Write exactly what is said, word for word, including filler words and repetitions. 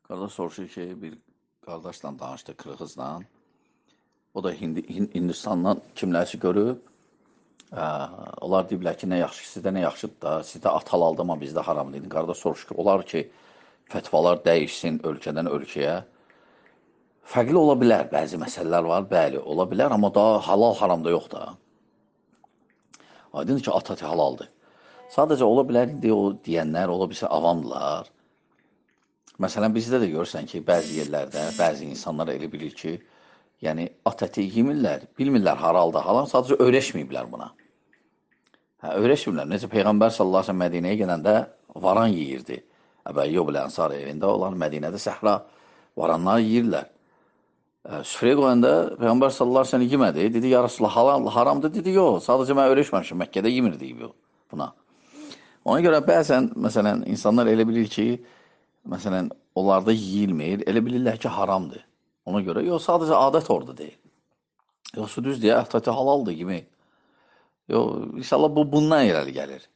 Qardaş soruşur ki, bir qardaşla danışdı, Qırğızla. O da Hindi, Hin- Hindistandan kimlərsə görüb. Ə, onlar deyiblər ki, nə yaxşı, sizdə nə yaxşıdır da, sizdə at halaldır, amma bizdə haram deyil. Qardaş soruşur ki, olar ki, fətvalar dəyişsin ölkədən ölkəyə. Fərqli ola bilər, bəzi məsələlər var, bəli, ola bilər, amma daha halal haramda yox da. Aydındır ki, at ati halaldır. Sadəcə ola bilər, indi o deyənlər, ola bilsə avamdılar. Məsələn, bizdə də görürsən ki, bəzi yerlərdə bəzi insanlar elə bilir ki, yəni at əti yemirlər, bilmirlər haralda haram, sadəcə öyrəşməyiblər buna. Hə, öyrəşmirlər. Necə Peyğəmbər sallallahu əleyhi və səlləm Mədinəyə gələndə varan yeyirdi. Əbəyyub ilə Ənsar evində olan Mədinədə səhra varanlar yeyirlər. Ə, Süfrəyə qoyanda Peyğəmbər sallallahu əleyhi və səlləm yemədi. Dedi, ya Rasulullah, halal, haramdır. Dedi, yox, sadəcə mən öyrəşməmişəm. Məkkədə yemir deyib buna. Ona görə bəzən, məsələn, insanlar elə bilir ki, məsələn, onlarda yeyilmir, elə bilirlər ki, haramdır. Ona görə, yox, sadəcə adət orada deyil. Yoxsa düz deyə, ət əti halaldır yemək. Yox, inşallah bu bundan irəli gəlir.